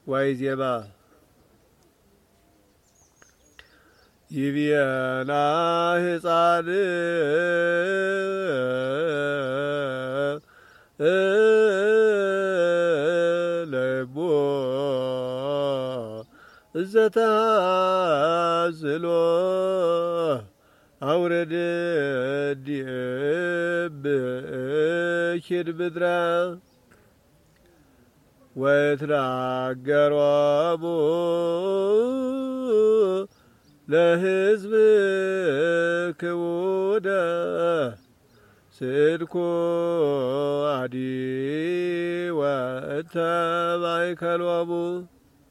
ወይዜባ ይብየና ሕፃን ለቦ እዘታዝሎ አውረድ ዲብኪድ ብድራ ወትናገሮሙ ለሕዝብ ክቡደ ስድኮ አዲ ወእንተ ማእከሎሙ